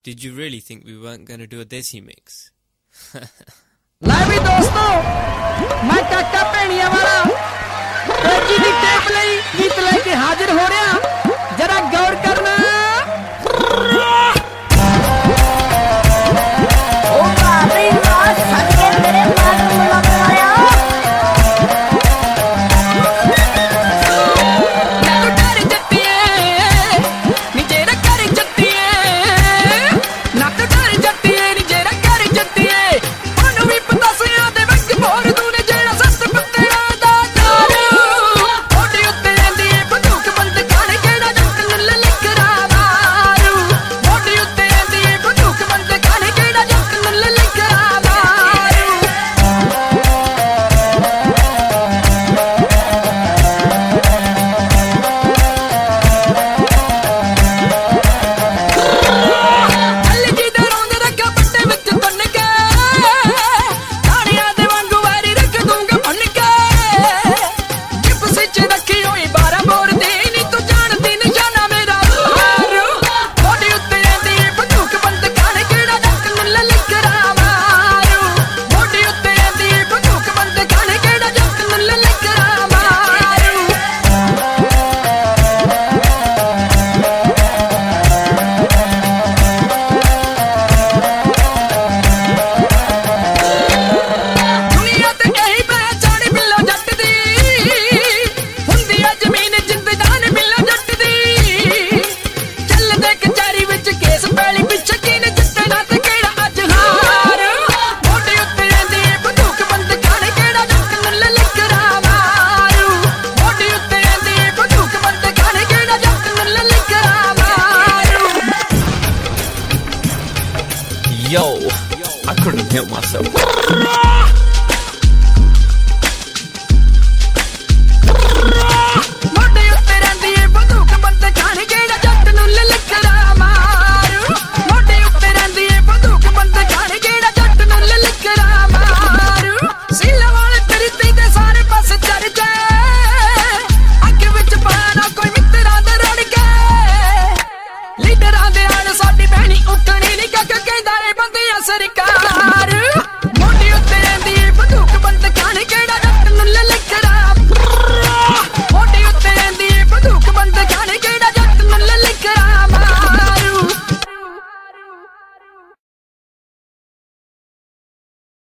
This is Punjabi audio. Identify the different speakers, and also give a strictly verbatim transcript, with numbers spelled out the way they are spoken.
Speaker 1: Did you really think we weren't going to do a Desi mix?
Speaker 2: ਲੈ ਵੀ ਦੋਸਤੋ, ਮੈਂ ਕਾਕਾ ਭੈਣੀਆਂ ਵਾਲਾ ਫੌਜੀ ਦੀ ਟੇਪ ਲਈ ਗੀਤ ਲੈ ਕੇ ਹਾਜ਼ਰ ਹੋ ਰਿਹਾ, ਜਰਾ ਗੌਰ ਕਰਨਾ।
Speaker 3: ਉਹ ਬਾਬੀ ਵਾਹ ਸੱਕੇ ਮੇਰੇ ਮਨ ਨੂੰ ਲੱਗ ਰਿਹਾ।
Speaker 1: Yo, I couldn't help myself.